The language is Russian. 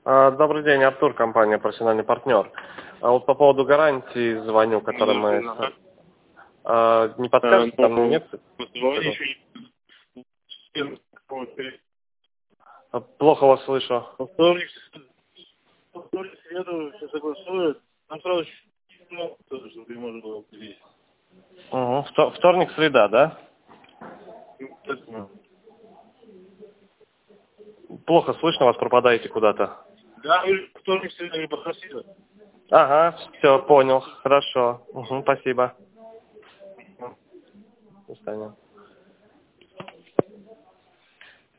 Добрый день, Артур, компания «Профессиональный партнер». Вот по поводу гарантии звоню, который мы... Не подскажете, там нет? Плохо вас слышу. Вторник, среду все согласуют. Нам сразу тоже, чтобы можно было привезти. Вторник, среда, да? Плохо слышно, вас пропадаете куда-то. Да, вторник, среда не попросила. Ага, все, понял, хорошо. Спасибо. До свидания.